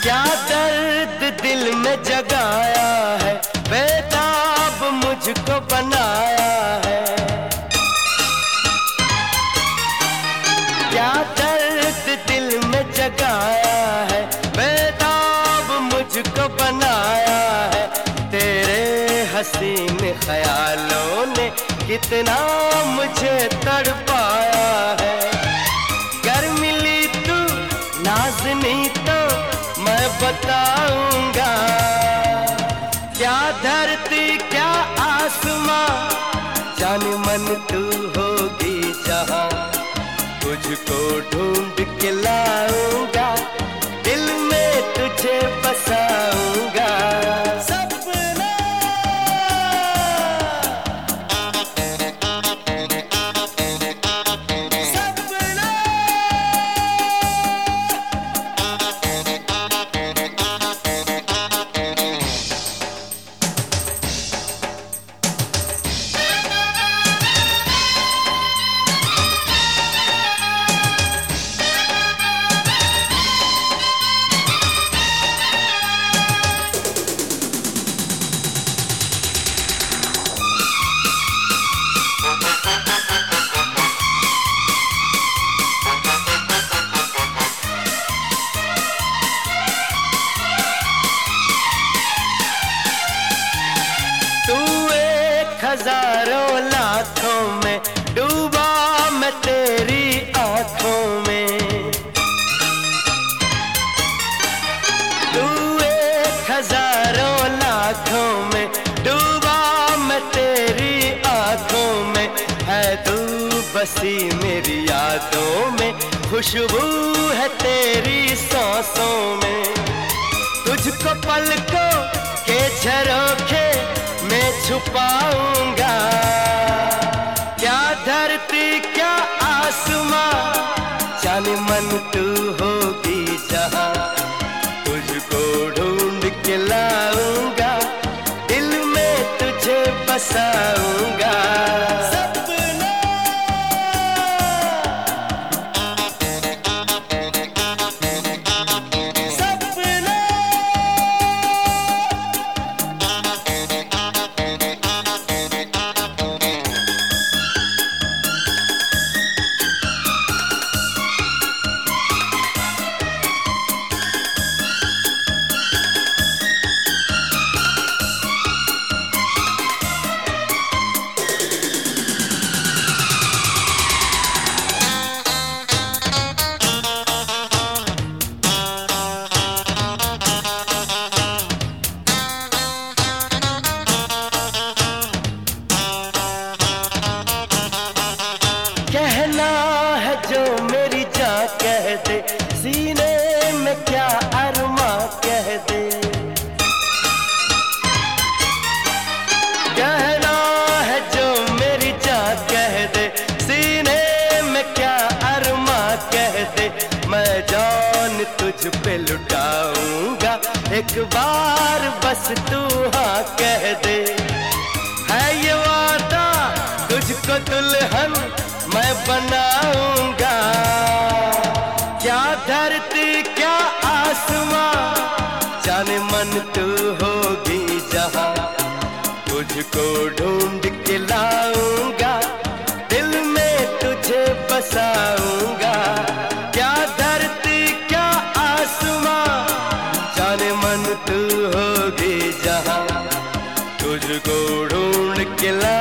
क्या दर्द दिल में जगाया है, बेताब मुझको बनाया है। क्या दर्द दिल में जगाया है, बेताब मुझको बनाया है। तेरे हसीन ख्यालों ने कितना मुझे तड़पाया है। गर मिली तू नाज़नी तो मैं बताऊंगा, क्या धरती क्या आसमां, जाने मन तू होगी जहां। तुझको ढूंढ के लाऊंगा, दिल में तुझे बसाऊंगा। हजारों लाखों में डूबा मैं तेरी आंखों में। तू एक हजारों लाखों में डूबा मैं तेरी आंखों में। है तू बसी मेरी यादों में, खुशबू है तेरी सांसों में। तुझको पलकों के झरोखे मैं छुपाऊंगा, क्या धरती क्या आसमां, जाने मन तू होगी जहां। तुझको ढूंढ के लाऊंगा, दिल में तुझे बसाऊंगा। कहना है जो मेरी जान कह दे, सीने में क्या अरमां कह दे। कहना है जो मेरी जान कह दे, सीने में क्या अरमां कह दे। मैं जान तुझ पे लुटाऊंगा, एक बार बस तू हाँ कह दे। है ये वादा तुझको दुल्हन मैं बनाऊंगा, क्या धरती क्या आसमां, जाने मन तू होगी जहां। तुझको ढूंढ के लाऊंगा, दिल में तुझे बसाऊंगा। क्या धरती क्या आसमां, जाने मन तू होगी जहां। तुझको ढूंढ के